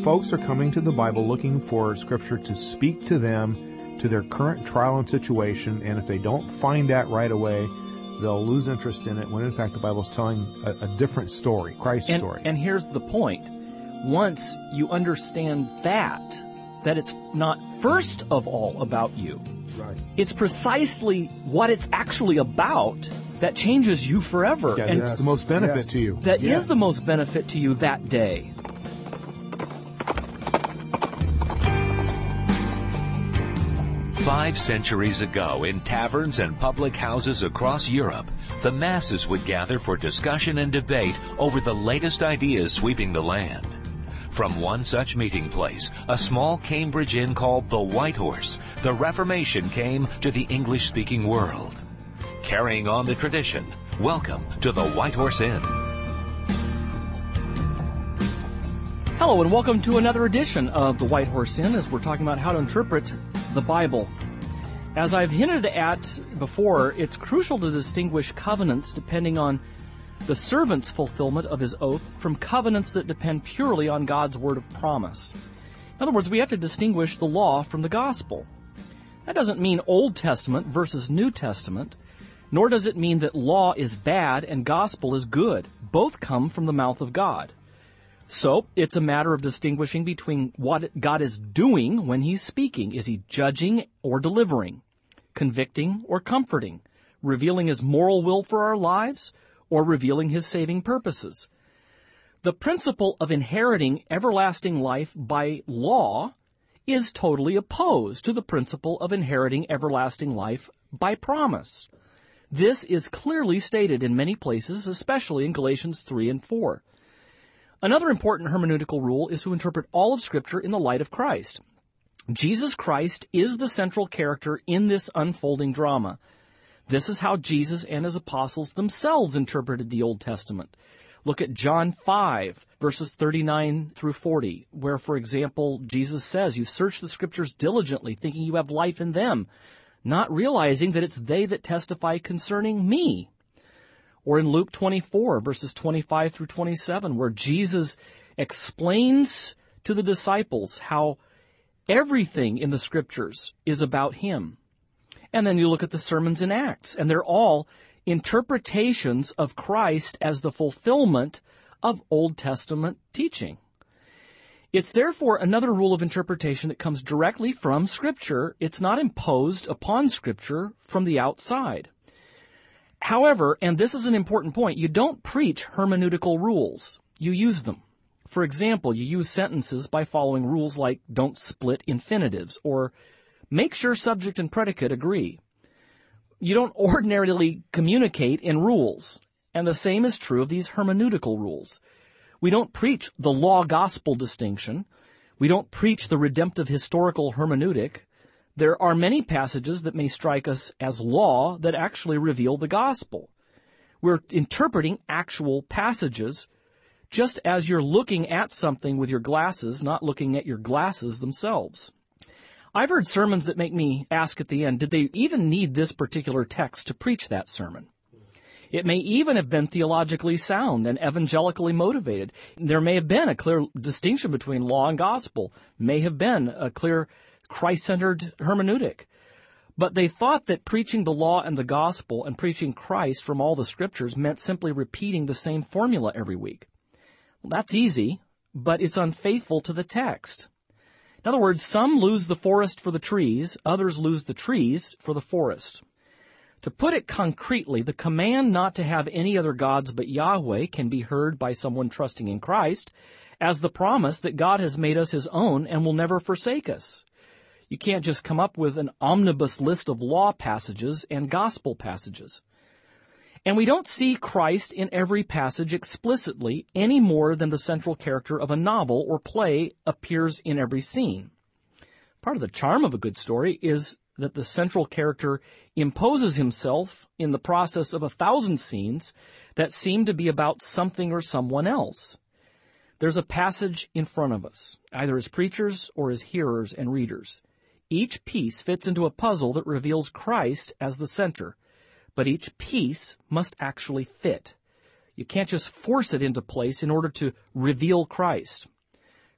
folks are coming to the Bible looking for Scripture to speak to them, to their current trial and situation, and if they don't find that right away, they'll lose interest in it, when in fact the Bible's telling a different story, Christ's story. And here's the point. Once you understand that it's not first of all about you. Right. It's precisely what it's actually about that changes you forever. Yeah, and that's the most benefit to you. That is the most benefit to you that day. Five centuries ago, in taverns and public houses across Europe, the masses would gather for discussion and debate over the latest ideas sweeping the land. From one such meeting place, a small Cambridge inn called the White Horse, the Reformation came to the English-speaking world. Carrying on the tradition, welcome to the White Horse Inn. Hello, and welcome to another edition of the White Horse Inn, as we're talking about how to interpret the Bible. As I've hinted at before, it's crucial to distinguish covenants depending on the servant's fulfillment of his oath from covenants that depend purely on God's word of promise. In other words, we have to distinguish the law from the gospel. That doesn't mean Old Testament versus New Testament, nor does it mean that law is bad and gospel is good. Both come from the mouth of God. So, it's a matter of distinguishing between what God is doing when He's speaking. Is He judging or delivering? Convicting or comforting? Revealing His moral will for our lives? Or revealing His saving purposes? The principle of inheriting everlasting life by law is totally opposed to the principle of inheriting everlasting life by promise. This is clearly stated in many places, especially in Galatians 3 and 4. Another important hermeneutical rule is to interpret all of Scripture in the light of Christ. Jesus Christ is the central character in this unfolding drama. This is how Jesus and His apostles themselves interpreted the Old Testament. Look at John 5, verses 39 through 40, where, for example, Jesus says, "You search the Scriptures diligently, thinking you have life in them, not realizing that it's they that testify concerning me." Or in Luke 24, verses 25 through 27, where Jesus explains to the disciples how everything in the Scriptures is about Him. And then you look at the sermons in Acts, and they're all interpretations of Christ as the fulfillment of Old Testament teaching. It's therefore another rule of interpretation that comes directly from Scripture. It's not imposed upon Scripture from the outside. However, and this is an important point, you don't preach hermeneutical rules. You use them. For example, you use sentences by following rules like don't split infinitives, or make sure subject and predicate agree. You don't ordinarily communicate in rules, and the same is true of these hermeneutical rules. We don't preach the law-gospel distinction. We don't preach the redemptive historical hermeneutic. There are many passages that may strike us as law that actually reveal the gospel. We're interpreting actual passages just as you're looking at something with your glasses, not looking at your glasses themselves. I've heard sermons that make me ask at the end, did they even need this particular text to preach that sermon? It may even have been theologically sound and evangelically motivated. There may have been a clear distinction between law and gospel, may have been a clear Christ-centered hermeneutic. But they thought that preaching the law and the gospel and preaching Christ from all the Scriptures meant simply repeating the same formula every week. Well, that's easy, but it's unfaithful to the text. In other words, some lose the forest for the trees, others lose the trees for the forest. To put it concretely, the command not to have any other gods but Yahweh can be heard by someone trusting in Christ as the promise that God has made us His own and will never forsake us. You can't just come up with an omnibus list of law passages and gospel passages. And we don't see Christ in every passage explicitly any more than the central character of a novel or play appears in every scene. Part of the charm of a good story is that the central character imposes himself in the process of 1,000 scenes that seem to be about something or someone else. There's a passage in front of us, either as preachers or as hearers and readers. Each piece fits into a puzzle that reveals Christ as the center. But each piece must actually fit. You can't just force it into place in order to reveal Christ.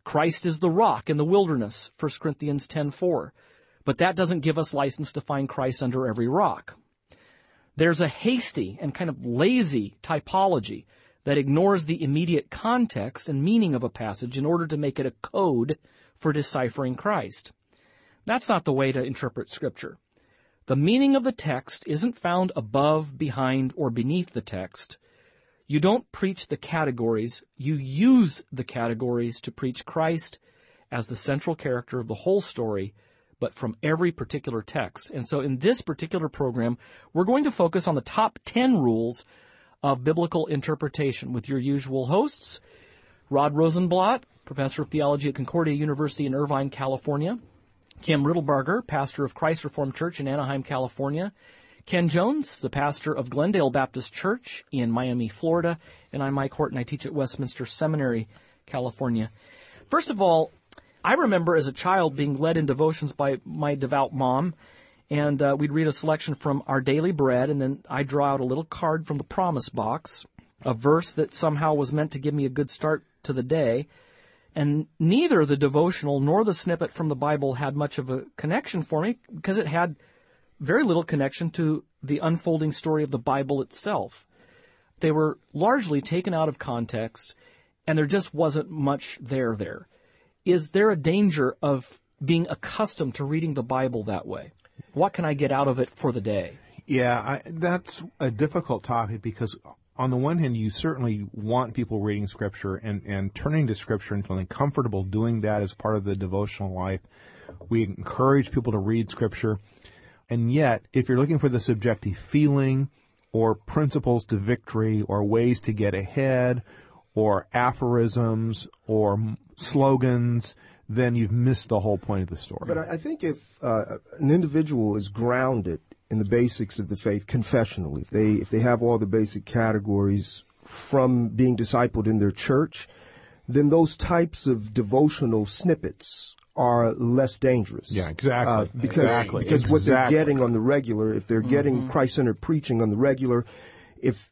Christ is the rock in the wilderness, 1 Corinthians 10:4. But that doesn't give us license to find Christ under every rock. There's a hasty and kind of lazy typology that ignores the immediate context and meaning of a passage in order to make it a code for deciphering Christ. That's not the way to interpret Scripture. The meaning of the text isn't found above, behind, or beneath the text. You don't preach the categories, you use the categories to preach Christ as the central character of the whole story, but from every particular text. And so in this particular program, we're going to focus on the top 10 rules of biblical interpretation with your usual hosts, Rod Rosenblatt, professor of theology at Concordia University in Irvine, California, Kim Riddlebarger, pastor of Christ Reformed Church in Anaheim, California, Ken Jones, the pastor of Glendale Baptist Church in Miami, Florida, and I'm Mike Horton. I teach at Westminster Seminary, California. First of all, I remember as a child being led in devotions by my devout mom, and we'd read a selection from Our Daily Bread, and then I'd draw out a little card from the promise box, a verse that somehow was meant to give me a good start to the day. And neither the devotional nor the snippet from the Bible had much of a connection for me because it had very little connection to the unfolding story of the Bible itself. They were largely taken out of context, and there just wasn't much there. Is there a danger of being accustomed to reading the Bible that way? What can I get out of it for the day? Yeah, that's a difficult topic because on the one hand, you certainly want people reading Scripture and turning to Scripture and feeling comfortable doing that as part of the devotional life. We encourage people to read Scripture. And yet, if you're looking for the subjective feeling or principles to victory or ways to get ahead or aphorisms or slogans, then you've missed the whole point of the story. But I think if an individual is grounded in the basics of the faith confessionally, if they have all the basic categories from being discipled in their church, then those types of devotional snippets are less dangerous. Yeah, exactly. Because what they're getting on the regular, if they're getting Christ-centered preaching on the regular, if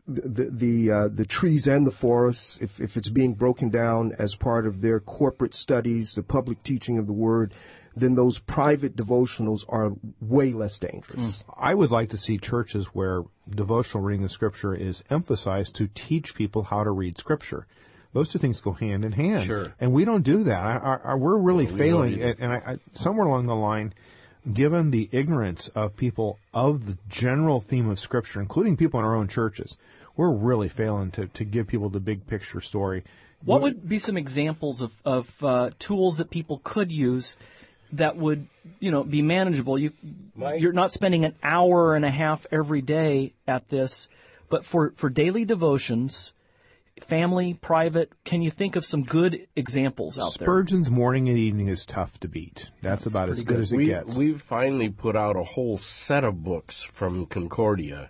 the trees and the forests, if it's being broken down as part of their corporate studies, the public teaching of the Word, then those private devotionals are way less dangerous. I would like to see churches where devotional reading of Scripture is emphasized to teach people how to read Scripture. Those two things go hand in hand. Sure. And we don't do that. We're really failing. And somewhere along the line, given the ignorance of people of the general theme of Scripture, including people in our own churches, we're really failing to give people the big picture story. What would be some examples of tools that people could use that would, be manageable? You're not spending an hour and a half every day at this, but for daily devotions, family, private, can you think of some good examples out there? Spurgeon's morning and evening is tough to beat. That's about as good as it gets. We've finally put out a whole set of books from Concordia,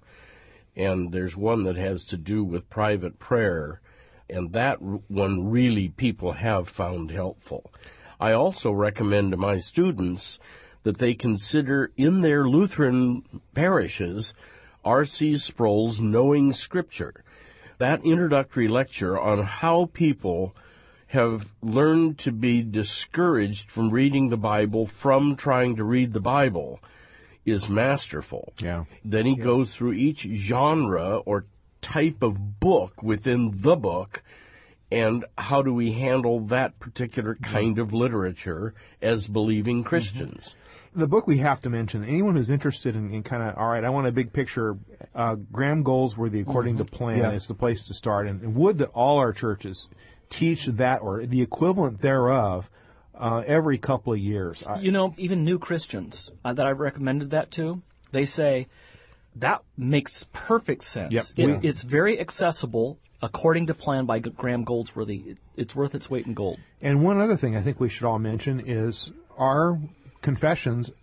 and there's one that has to do with private prayer, and that one really people have found helpful. I also recommend to my students that they consider in their Lutheran parishes R.C. Sproul's Knowing Scripture. That introductory lecture on how people have learned to be discouraged from reading the Bible from trying to read the Bible is masterful. Yeah. Then he goes through each genre or type of book within the book, and how do we handle that particular kind of literature as believing Christians. The book we have to mention, anyone who's interested in kind of, all right, I want a big picture, Graham Goldsworthy, According to Plan, is the place to start. And would that all our churches teach that or the equivalent thereof every couple of years. Even new Christians that I've recommended that to, they say, that makes perfect sense. Yep. It's very accessible. According to Plan by Graham Goldsworthy, it's worth its weight in gold. And one other thing I think we should all mention is our confessions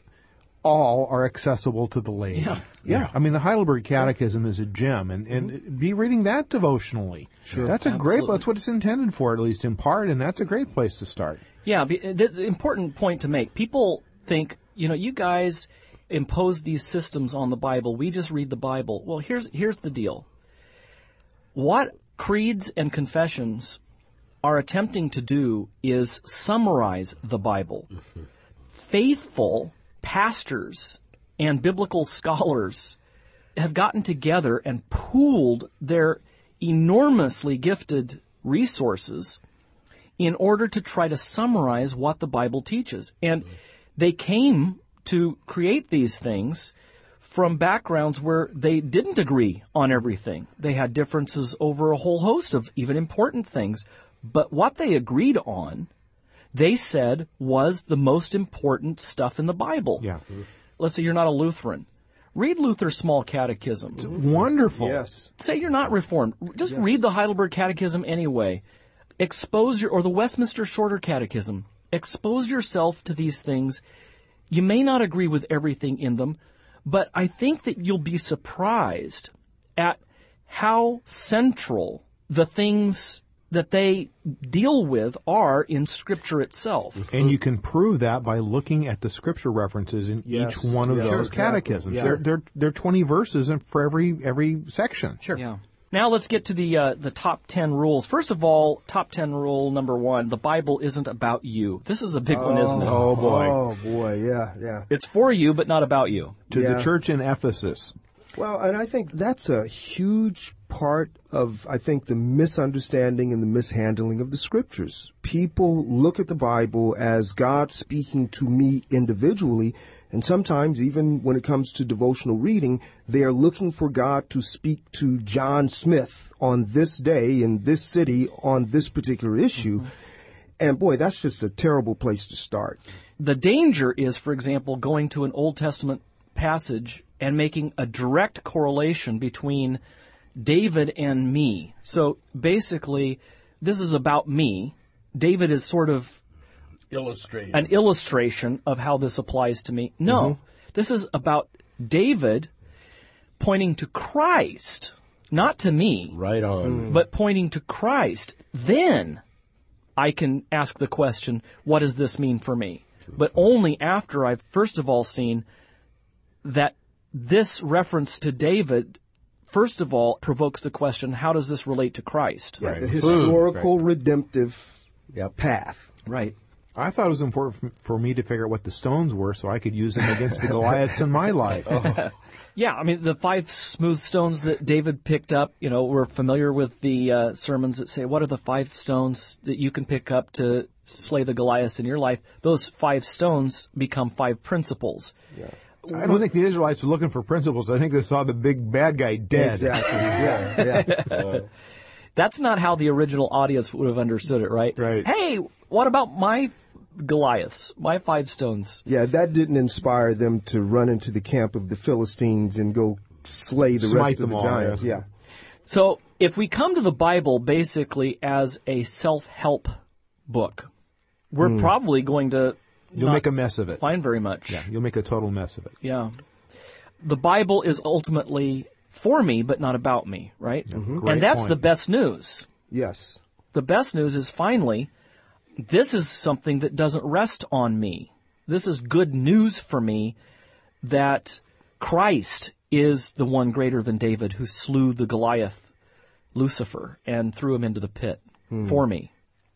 all are accessible to the lay. Yeah. I mean, the Heidelberg Catechism is a gem, and be reading that devotionally. Sure. That's that's what it's intended for, at least in part, and that's a great place to start. Yeah, the important point to make. People think, you guys impose these systems on the Bible. We just read the Bible. Well, here's the deal. What creeds and confessions are attempting to do is summarize the Bible. Faithful pastors and biblical scholars have gotten together and pooled their enormously gifted resources in order to try to summarize what the Bible teaches. And they came to create these things from backgrounds where they didn't agree on everything. They had differences over a whole host of even important things. But what they agreed on, they said, was the most important stuff in the Bible. Yeah. Let's say you're not a Lutheran. Read Luther's Small Catechism. It's wonderful. Yes. Say you're not Reformed. Just read the Heidelberg Catechism anyway. Or the Westminster Shorter Catechism. Expose yourself to these things. You may not agree with everything in them, but I think that you'll be surprised at how central the things that they deal with are in Scripture itself. And you can prove that by looking at the Scripture references in each one of those catechisms. Yeah. They're 20 verses for every section. Sure. Yeah. Now let's get to the top 10 rules. First of all, top 10 rule number 1, the Bible isn't about you. This is a big one, isn't it? Oh, boy. Oh, boy, yeah. It's for you, but not about you. To the church in Ephesus. Well, and I think that's a huge part of, I think, the misunderstanding and the mishandling of the Scriptures. People look at the Bible as God speaking to me individually, and sometimes, even when it comes to devotional reading, they are looking for God to speak to John Smith on this day in this city on this particular issue. And boy, that's just a terrible place to start. The danger is, for example, going to an Old Testament passage and making a direct correlation between David and me. So basically, this is about me. David is sort of an illustration of how this applies to me. No, this is about David pointing to Christ, not to me. Right on. But pointing to Christ. Then I can ask the question, what does this mean for me? But only after I've first of all seen that this reference to David, first of all, provokes the question, how does this relate to Christ? Yeah, the historical redemptive path. Right. I thought it was important for me to figure out what the stones were so I could use them against the Goliaths in my life. Yeah, I mean, the 5 smooth stones that David picked up, we're familiar with the sermons that say, what are the 5 stones that you can pick up to slay the Goliaths in your life? Those 5 stones become 5 principles. Yeah. I don't think the Israelites were looking for principles. I think they saw the big bad guy dead. Exactly, yeah. That's not how the original audience would have understood it, right? Right. Hey, what about my Goliaths, my 5 stones? Yeah, that didn't inspire them to run into the camp of the Philistines and go slay the rest of the giants. Yeah. So if we come to the Bible basically as a self-help book, we're probably going to You'll make a mess of it. Find very much. Yeah, you'll make a total mess of it. Yeah. The Bible is ultimately for me, but not about me, right? And that's the best news. Yes. The best news is finally, this is something that doesn't rest on me. This is good news for me that Christ is the one greater than David who slew the Goliath, Lucifer, and threw him into the pit for me.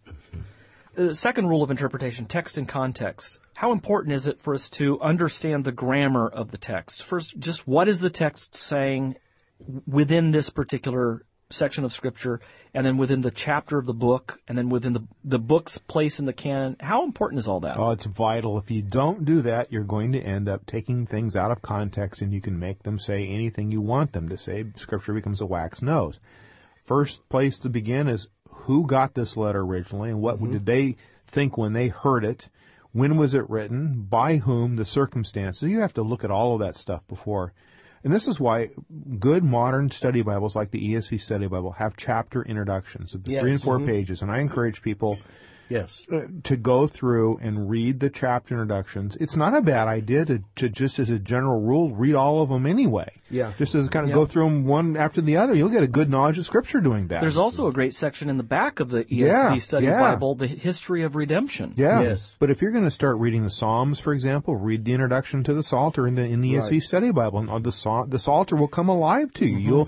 The second rule of interpretation, text and context. How important is it for us to understand the grammar of the text? First, just what is the text saying within this particular section of Scripture, and then within the chapter of the book, and then within the book's place in the canon? How important is all that? Oh, it's vital. If you don't do that, you're going to end up taking things out of context, and you can make them say anything you want them to say. Scripture becomes a wax nose. First place to begin is who got this letter originally, and what did they think when they heard it? When was it written? By whom? The circumstances. You have to look at all of that stuff before. And this is why good modern study Bibles like the ESV Study Bible have chapter introductions of 3 and 4 pages. And I encourage people to go through and read the chapter introductions. It's not a bad idea to just as a general rule, read all of them anyway. Yeah. Just as kind of go through them one after the other. You'll get a good knowledge of Scripture doing that. There's also a great section in the back of the ESV Study Bible, the history of redemption. Yeah. Yes. But if you're going to start reading the Psalms, for example, read the introduction to the Psalter in the ESV Study Bible. And the Psalter will come alive to you.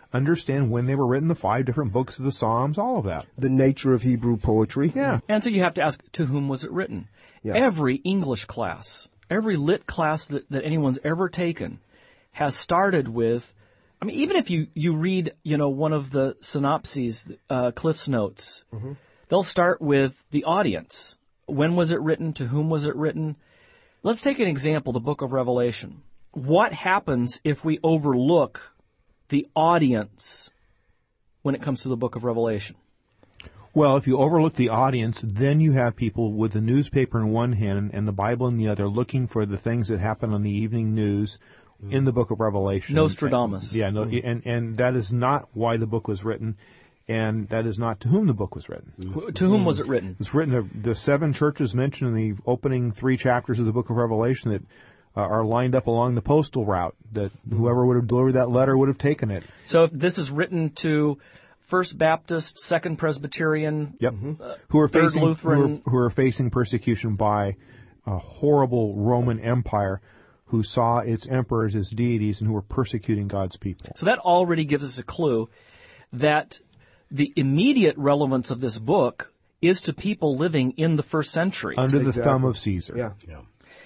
understand when they were written, the 5 different books of the Psalms, all of that. The nature of Hebrew poetry. Yeah. And so you have to ask, to whom was it written? Yeah. Every English class, every lit class that anyone's ever taken has started with, I mean, even if you read, one of the synopses, Cliff's Notes, they'll start with the audience. When was it written? To whom was it written? Let's take an example, the book of Revelation. What happens if we overlook the audience when it comes to the book of Revelation? Well, if you overlook the audience, then you have people with the newspaper in one hand and the Bible in the other looking for the things that happen on the evening news in the book of Revelation. Nostradamus. And that is not why the book was written, and that is not to whom the book was written. To whom was it written? It's written to the 7 churches mentioned in the opening 3 chapters of the book of Revelation that are lined up along the postal route, that whoever would have delivered that letter would have taken it. So if this is written to First Baptist, Second Presbyterian, who are Third facing Lutheran, who are facing persecution by a horrible Roman Empire, who saw its emperors as deities and who were persecuting God's people. So that already gives us a clue that the immediate relevance of this book is to people living in the first century. Under the thumb of Caesar. Yeah.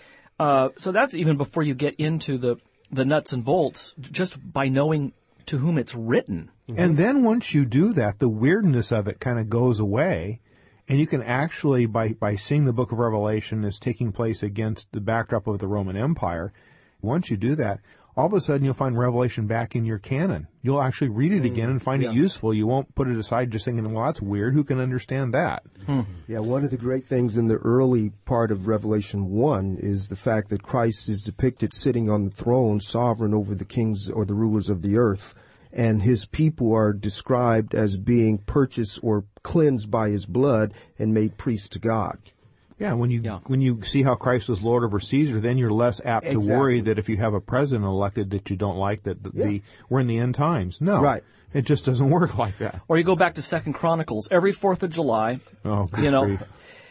So that's even before you get into the nuts and bolts, just by knowing to whom it's written. And then once you do that, the weirdness of it kind of goes away, and you can actually, by seeing the book of Revelation as taking place against the backdrop of the Roman Empire, once you do that, all of a sudden you'll find Revelation back in your canon. You'll actually read it again and find it useful. You won't put it aside just thinking, well, that's weird. Who can understand that? Yeah, one of the great things in the early part of Revelation 1 is the fact that Christ is depicted sitting on the throne, sovereign over the kings or the rulers of the earth, and his people are described as being purchased or cleansed by his blood and made priests to God. Yeah, when you see how Christ was Lord over Caesar, then you're less apt to worry that if you have a president elected that you don't like, that we're in the end times. No, right. It just doesn't work like that. Or you go back to 2 Chronicles, every 4th of July, grief.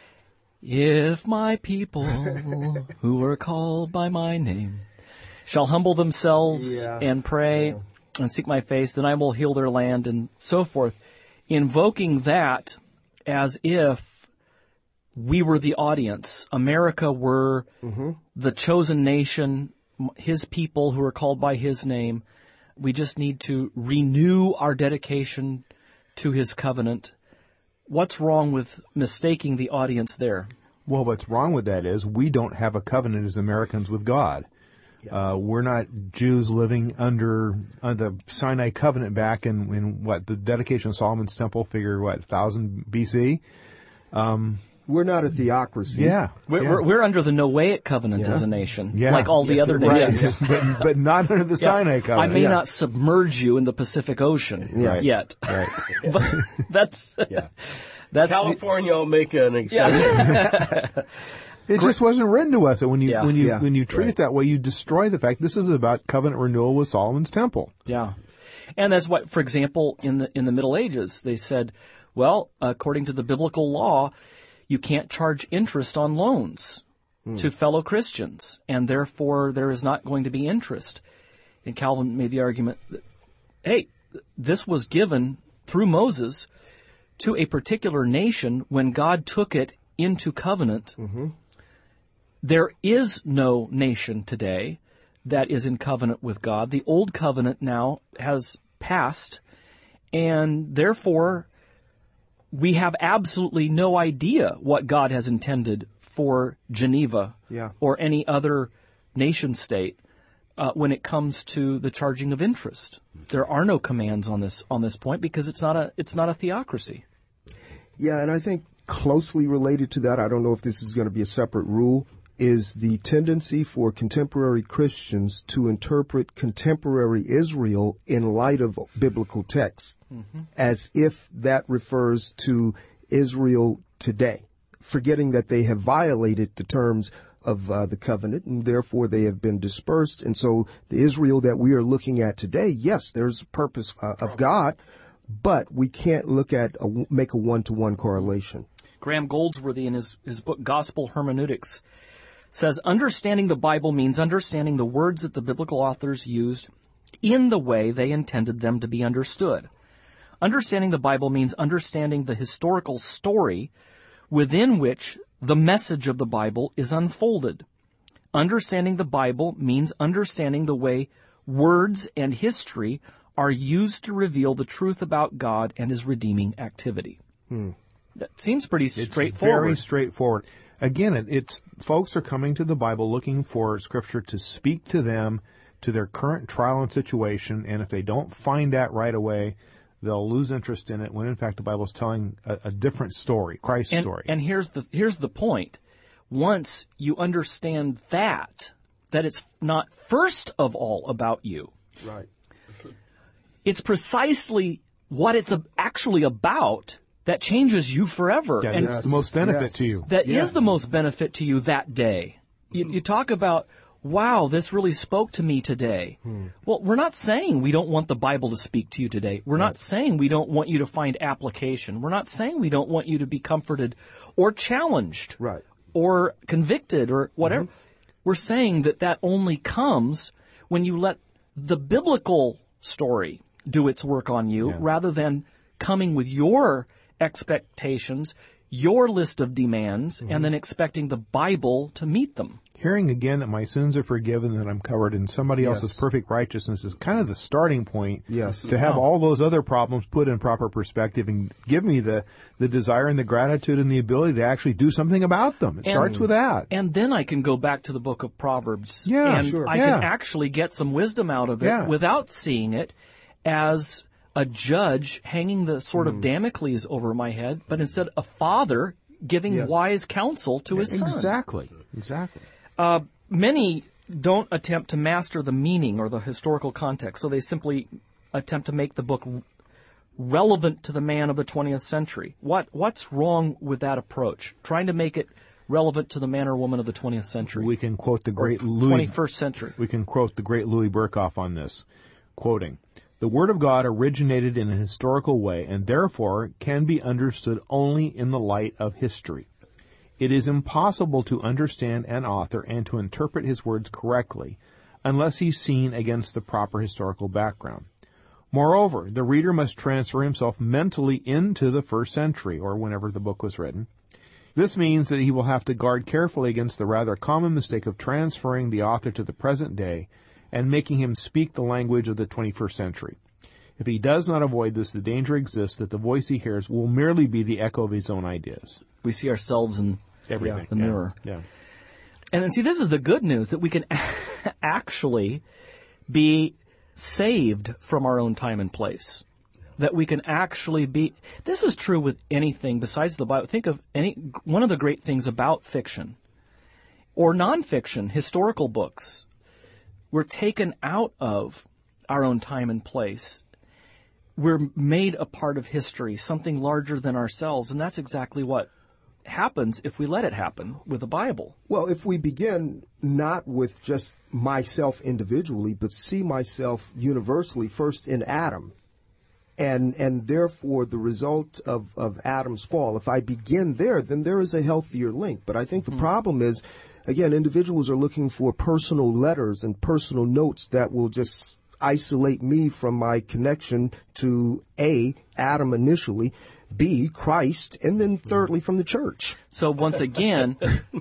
If my people who are called by my name shall humble themselves and pray and seek my face, then I will heal their land, and so forth, invoking that as if we were the audience. America were the chosen nation, his people who are called by his name. We just need to renew our dedication to his covenant. What's wrong with mistaking the audience there? Well, what's wrong with that is we don't have a covenant as Americans with God. We're not Jews living under the Sinai covenant back in the dedication of Solomon's temple, 1000 BC? We're not a theocracy. Yeah. We're under the Noahic covenant as a nation, like all the other nations. but not under the Sinai covenant. I may not submerge you in the Pacific Ocean yet. Right. But that's California will make an exception. It just wasn't written to us. And when you treat it that way, you destroy the fact this is about covenant renewal with Solomon's temple. Yeah. And that's why, for example, in the Middle Ages, they said, well, according to the biblical law, you can't charge interest on loans to fellow Christians, and therefore there is not going to be interest. And Calvin made the argument that, hey, this was given through Moses to a particular nation when God took it into covenant. There is no nation today that is in covenant with God. The old covenant now has passed, and therefore we have absolutely no idea what God has intended for Geneva or any other nation state when it comes to the charging of interest. There are no commands on this point because it's not a theocracy. Yeah, and I think closely related to that, I don't know if this is going to be a separate rule, is the tendency for contemporary Christians to interpret contemporary Israel in light of biblical texts, as if that refers to Israel today, forgetting that they have violated the terms of the covenant, and therefore they have been dispersed. And so the Israel that we are looking at today, yes, there's a purpose of God, but we can't make a one-to-one correlation. Graham Goldsworthy, in his book Gospel Hermeneutics, says understanding the Bible means understanding the words that the biblical authors used in the way they intended them to be understood. Understanding the Bible means understanding the historical story within which the message of the Bible is unfolded. Understanding the Bible means understanding the way words and history are used to reveal the truth about God and His redeeming activity. That seems pretty straightforward. It's very straightforward. Again, it's folks are coming to the Bible looking for Scripture to speak to them, to their current trial and situation, and if they don't find that right away, they'll lose interest in it, when in fact the Bible is telling a different story, Christ's story. And here's the point. Once you understand that it's not first of all about you. Right. It's precisely what it's actually about that changes you forever. Yeah, and it's the most benefit to you. That is the most benefit to you that day. You talk about, wow, this really spoke to me today. Well, we're not saying we don't want the Bible to speak to you today. We're not saying we don't want you to find application. We're not saying we don't want you to be comforted or challenged or convicted or whatever. We're saying that only comes when you let the biblical story do its work on you rather than coming with your expectations, your list of demands, and then expecting the Bible to meet them. Hearing again that my sins are forgiven, that I'm covered in somebody else's perfect righteousness is kind of the starting point to have all those other problems put in proper perspective and give me the desire and the gratitude and the ability to actually do something about them. It starts with that. And then I can go back to the book of Proverbs I can actually get some wisdom out of it without seeing it as a judge hanging the sword of Damocles over my head, but instead a father giving wise counsel to his son. Exactly. Many don't attempt to master the meaning or the historical context, so they simply attempt to make the book relevant to the man of the 20th century. What's wrong with that approach? Trying to make it relevant to the man or woman of the 20th century. We can quote the great 21st century. We can quote the great Louis Berkhoff on this, quoting, "The Word of God originated in a historical way and therefore can be understood only in the light of history. It is impossible to understand an author and to interpret his words correctly unless he's seen against the proper historical background. Moreover, the reader must transfer himself mentally into the first century, or whenever the book was written. This means that he will have to guard carefully against the rather common mistake of transferring the author to the present day and making him speak the language of the 21st century. If he does not avoid this, the danger exists that the voice he hears will merely be the echo of his own ideas." We see ourselves in everything. The mirror. Yeah. And then see, this is the good news, that we can actually be saved from our own time and place. That we can actually be, this is true with anything besides the Bible. Think of one of the great things about fiction or nonfiction, historical books. We're taken out of our own time and place. We're made a part of history, something larger than ourselves, and that's exactly what happens if we let it happen with the Bible. Well, if we begin not with just myself individually, but see myself universally first in Adam, and therefore the result of Adam's fall, if I begin there, then there is a healthier link. But I think the problem is, again, individuals are looking for personal letters and personal notes that will just isolate me from my connection to A, Adam initially, B, Christ, and then thirdly from the church. So once again,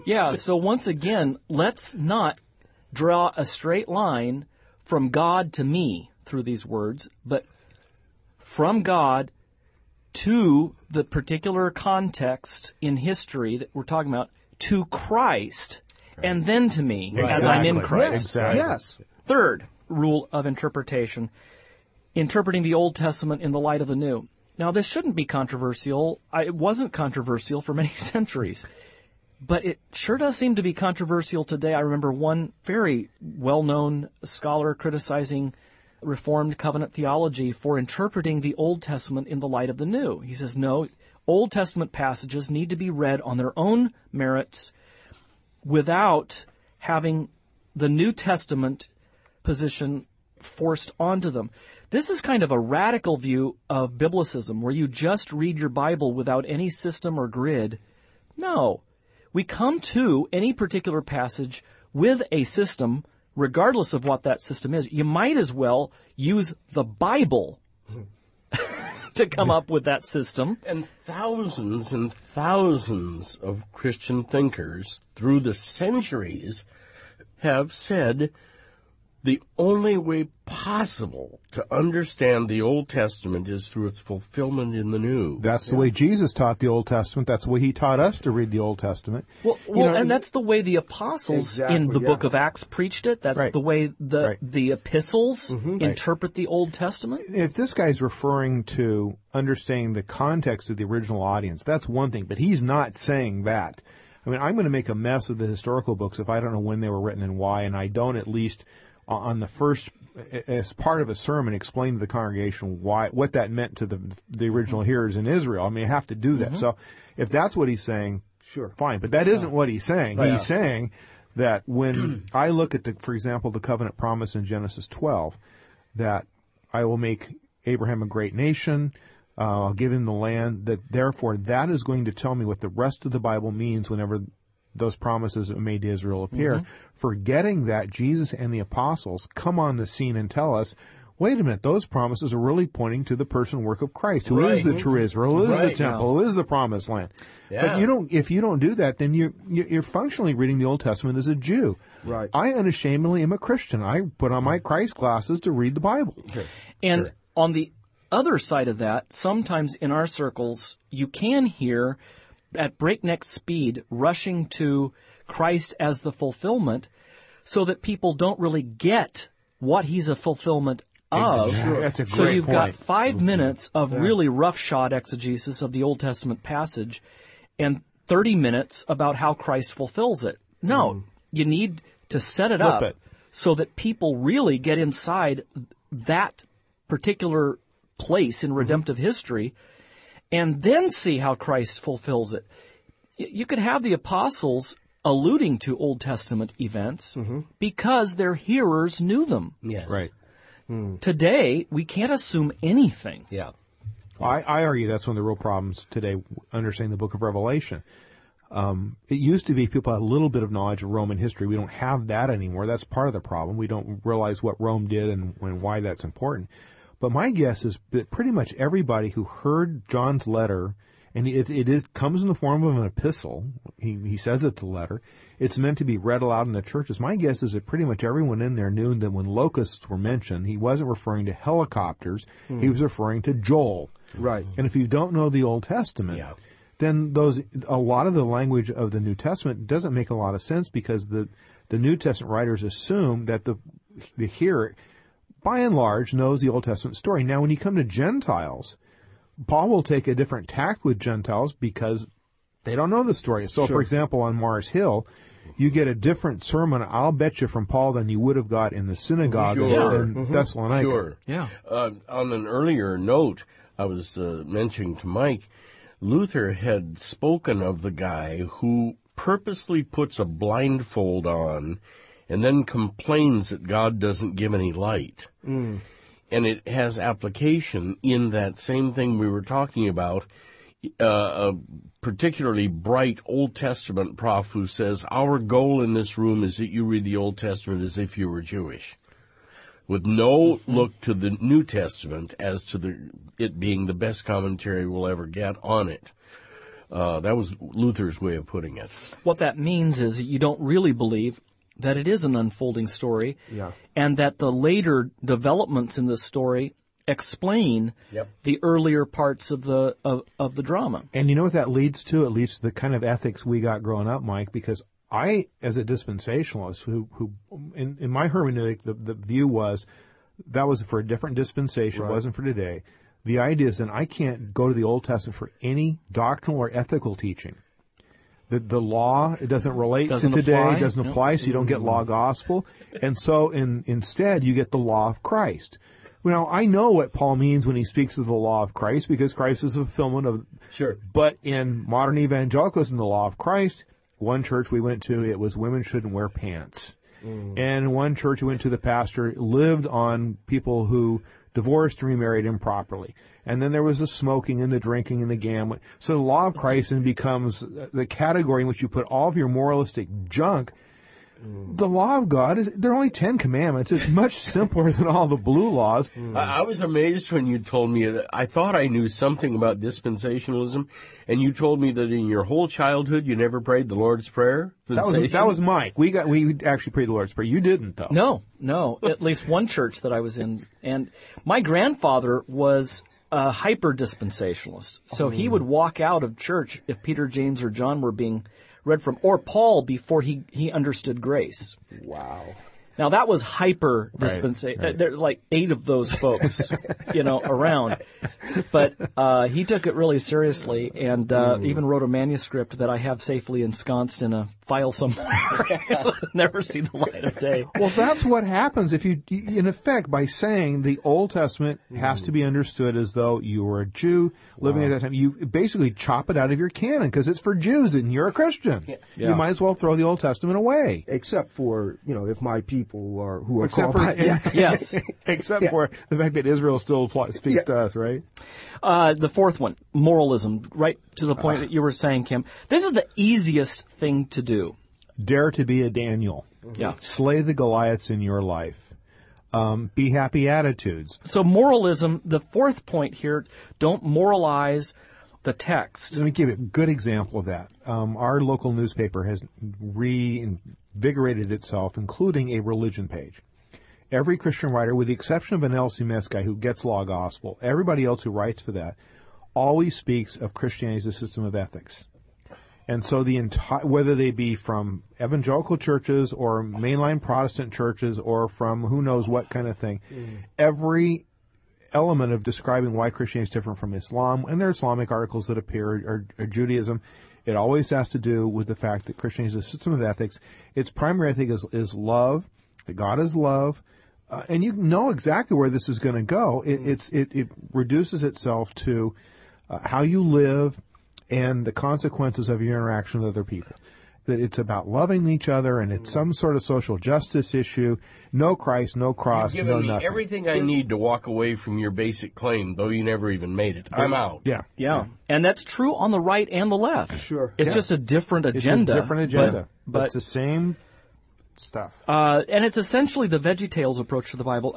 let's not draw a straight line from God to me through these words, but from God to the particular context in history that we're talking about, to Christ, and then to me as I'm in Christ. Exactly. Yes. Third rule of interpretation, interpreting the Old Testament in the light of the New. Now, this shouldn't be controversial. It wasn't controversial for many centuries, but it sure does seem to be controversial today. I remember one very well-known scholar criticizing Reformed covenant theology for interpreting the Old Testament in the light of the New. He says, no, Old Testament passages need to be read on their own merits without having the New Testament position forced onto them. This is kind of a radical view of biblicism, where you just read your Bible without any system or grid. No. We come to any particular passage with a system regardless of what that system is, you might as well use the Bible to come up with that system. And thousands of Christian thinkers through the centuries have said the only way possible to understand the Old Testament is through its fulfillment in the New. That's the way Jesus taught the Old Testament. That's the way he taught us to read the Old Testament. Well, and that's the way the apostles in the book of Acts preached it. That's the way the epistles interpret the Old Testament. If this guy's referring to understanding the context of the original audience, that's one thing, but he's not saying that. I mean, I'm going to make a mess of the historical books if I don't know when they were written and why, and I don't at least on the first, as part of a sermon, explain to the congregation what that meant to the original hearers in Israel. I mean, I have to do that. So if that's what he's saying, sure, fine. But that isn't what he's saying. He's saying that when I look at, for example, the covenant promise in Genesis 12, that I will make Abraham a great nation, I'll give him the land, that therefore that is going to tell me what the rest of the Bible means whenever those promises that were made to Israel appear. Forgetting that, Jesus and the apostles come on the scene and tell us, wait a minute, those promises are really pointing to the person and work of Christ, who is the true Israel, who is the temple, who is the promised land. But if you don't do that, then you're functionally reading the Old Testament as a Jew. Right. I unashamedly am a Christian. I put on my Christ glasses to read the Bible. And on the other side of that, sometimes in our circles, you can hear at breakneck speed rushing to Christ as the fulfillment so that people don't really get what he's a fulfillment of. Exactly. That's a great So you've point. got 5 minutes of really roughshod exegesis of the Old Testament passage and 30 minutes about how Christ fulfills it. No, you need to set it up so that people really get inside that particular place in redemptive history and then see how Christ fulfills it. You could have the apostles alluding to Old Testament events because their hearers knew them. Yes. Right. Today, we can't assume anything. Yeah. I argue that's one of the real problems today, understanding the book of Revelation. It used to be people had a little bit of knowledge of Roman history. We don't have that anymore. That's part of the problem. We don't realize what Rome did and why that's important. But my guess is that pretty much everybody who heard John's letter, and it comes in the form of an epistle. He says it's a letter. It's meant to be read aloud in the churches. My guess is that pretty much everyone in there knew that when locusts were mentioned, he wasn't referring to helicopters. He was referring to Joel. Right. And if you don't know the Old Testament, then a lot of the language of the New Testament doesn't make a lot of sense because the New Testament writers assume that the hearer, by and large, knows the Old Testament story. Now, when you come to Gentiles, Paul will take a different tact with Gentiles because they don't know the story. So, for example, on Mars Hill, you get a different sermon, I'll bet you, from Paul than you would have got in the synagogue in Thessalonica. Sure. Yeah. On an earlier note, I was mentioning to Mike, Luther had spoken of the guy who purposely puts a blindfold on and then complains that God doesn't give any light. And it has application in that same thing we were talking about, a particularly bright Old Testament prof who says, our goal in this room is that you read the Old Testament as if you were Jewish, with no look to the New Testament as to it being the best commentary we'll ever get on it. That was Luther's way of putting it. What that means is you don't really believe that it is an unfolding story, and that the later developments in the story explain the earlier parts of the drama. And you know what that leads to? It leads to the kind of ethics we got growing up, Mike, because I, as a dispensationalist, who in my hermeneutic, the view was that was for a different dispensation, it wasn't for today. The idea is that I can't go to the Old Testament for any doctrinal or ethical teaching. The law, it doesn't relate to today, it doesn't apply, so you don't get law gospel. And so instead you get the law of Christ. Now, I know what Paul means when he speaks of the law of Christ, because Christ is a fulfillment of... Sure. But in modern evangelicalism, the law of Christ, one church we went to, it was women shouldn't wear pants. And one church we went to, the pastor lived on people who divorced and remarried improperly. And then there was the smoking and the drinking and the gambling. So the law of Christ then becomes the category in which you put all of your moralistic junk. The law of God there are only 10 commandments. It's much simpler than all the blue laws. I was amazed when you told me that. I thought I knew something about dispensationalism, and you told me that in your whole childhood you never prayed the Lord's Prayer. That was Mike. We actually prayed the Lord's Prayer. You didn't, though. No. At least one church that I was in, and my grandfather was a hyper dispensationalist. So he would walk out of church if Peter, James, or John were being read from, or Paul before he understood grace. Wow. Now that was hyper dispensation. Right. There are like 8 of those folks, around. But he took it really seriously, and even wrote a manuscript that I have safely ensconced in a file somewhere. Never see the light of day. Well, that's what happens if you, in effect, by saying the Old Testament has to be understood as though you were a Jew living at that time. You basically chop it out of your canon because it's for Jews and you're a Christian. Yeah. You might as well throw the Old Testament away. Except for, if my people who are Except called for, Yes. Except for the fact that Israel still speaks to us, right? The fourth one, moralism, right to the point that you were saying, Kim. This is the easiest thing to do. Dare to be a Daniel. Yeah. Slay the Goliaths in your life. Be happy attitudes. So moralism, the fourth point here, don't moralize the text. Let me give you a good example of that. Our local newspaper has reinvigorated itself, including a religion page. Every Christian writer, with the exception of an LCMS guy who gets law gospel, everybody else who writes for that, always speaks of Christianity as a system of ethics. And so whether they be from evangelical churches or mainline Protestant churches or from who knows what kind of thing, every element of describing why Christianity is different from Islam, and there are Islamic articles that appear, or Judaism, it always has to do with the fact that Christianity is a system of ethics. Its primary ethic is love, that God is love, and you know exactly where this is going to go. It reduces itself to how you live and the consequences of your interaction with other people. That it's about loving each other, and it's some sort of social justice issue. No Christ, no cross, You've no given me nothing. everything I need to walk away from your basic claim, though you never even made it. I'm out. Yeah. And that's true on the right and the left. Sure. It's just a different agenda. It's a different agenda. But it's the same stuff. and it's essentially the VeggieTales approach to the Bible.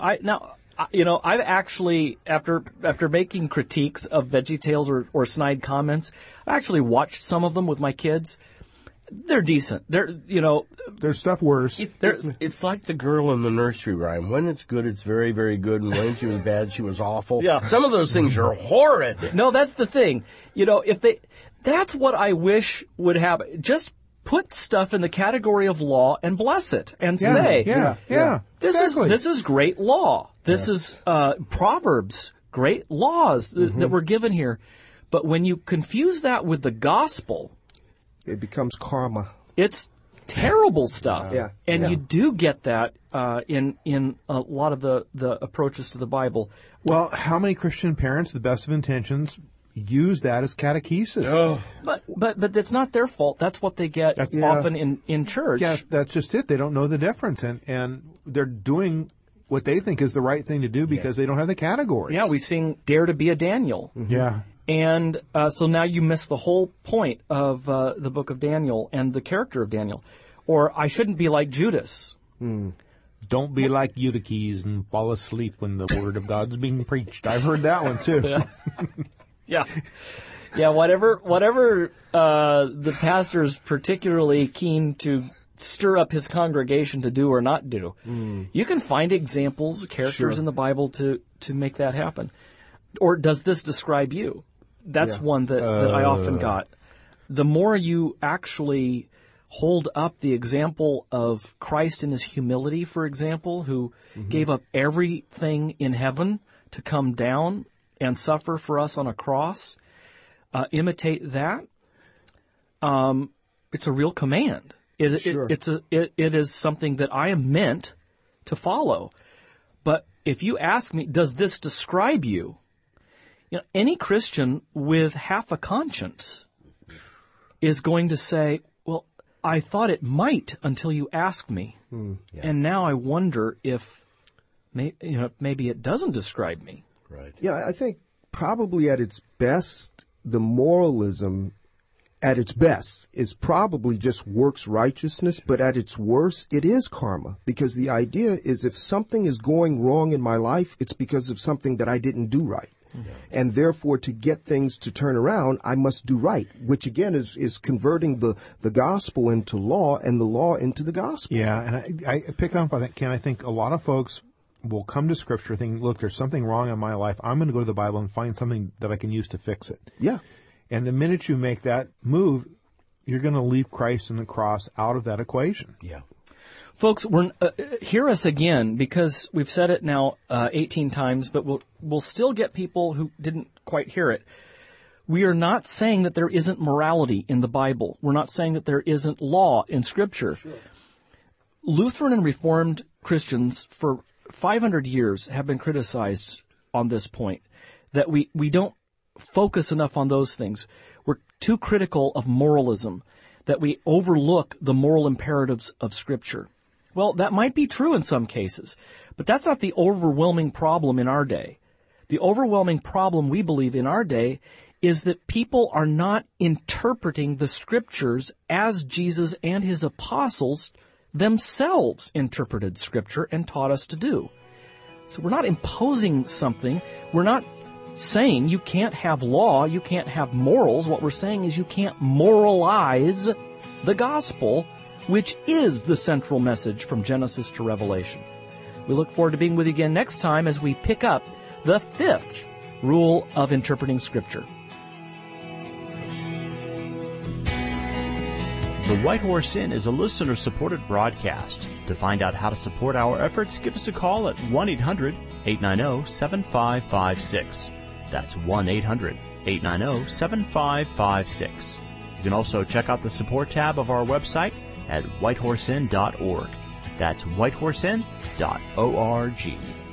I've actually, after making critiques of VeggieTales or snide comments, I actually watched some of them with my kids. They're decent. There's stuff worse. It's like the girl in the nursery rhyme. When it's good, it's very, very good, and when she was bad, she was awful. Yeah. Some of those things are horrid. No, that's the thing. That's what I wish would happen. Just put stuff in the category of law and bless it and say, this is great law. This is Proverbs, great laws that were given here. But when you confuse that with the gospel, it becomes karma. It's terrible stuff. And you do get that in a lot of the approaches to the Bible. Well, how many Christian parents, the best of intentions, use that as catechesis? Oh. But it's not their fault. That's what they get often in church. Yeah, that's just it. They don't know the difference, and they're doing what they think is the right thing to do because they don't have the categories. Yeah, we sing "Dare to be a Daniel." Yeah. And so now you miss the whole point of the book of Daniel and the character of Daniel. Or I shouldn't be like Judas. Don't be like Eutyches and fall asleep when the word of God's being preached. I've heard that one too. Yeah. Whatever the pastor's particularly keen to stir up his congregation to do or not do. You can find examples, characters in the Bible to make that happen. Or does this describe you? That's one that I often got. The more you actually hold up the example of Christ in his humility, for example, who gave up everything in heaven to come down and suffer for us on a cross, imitate that. It's a real command. It is something that I am meant to follow. But if you ask me, does this describe you? Any Christian with half a conscience is going to say, well, I thought it might until you asked me. And now I wonder if maybe it doesn't describe me. Right. Yeah, I think probably at its best, the moralism at its best, is probably just works righteousness, but at its worst, it is karma. Because the idea is if something is going wrong in my life, it's because of something that I didn't do right. Mm-hmm. And therefore, to get things to turn around, I must do right, which again is converting the gospel into law and the law into the gospel. Yeah, and I pick up on that, Ken. I think a lot of folks will come to Scripture thinking, look, there's something wrong in my life. I'm going to go to the Bible and find something that I can use to fix it. Yeah. And the minute you make that move, you're going to leave Christ and the cross out of that equation. Yeah. Folks, hear us again, because we've said it now 18 times, but we'll still get people who didn't quite hear it. We are not saying that there isn't morality in the Bible. We're not saying that there isn't law in Scripture. Sure. Lutheran and Reformed Christians for 500 years have been criticized on this point, that we don't focus enough on those things. We're too critical of moralism, that we overlook the moral imperatives of Scripture. Well, that might be true in some cases, but that's not the overwhelming problem in our day. The overwhelming problem, we believe, in our day is that people are not interpreting the Scriptures as Jesus and his apostles themselves interpreted Scripture and taught us to do. So we're not imposing something. We're not saying you can't have law, you can't have morals. What we're saying is you can't moralize the gospel, which is the central message from Genesis to Revelation. We look forward to being with you again next time as we pick up the 5th rule of interpreting Scripture. The White Horse Inn is a listener-supported broadcast. To find out how to support our efforts, give us a call at 1-800-890-7556. That's 1-800-890-7556. You can also check out the support tab of our website at whitehorseinn.org. That's whitehorseinn.org.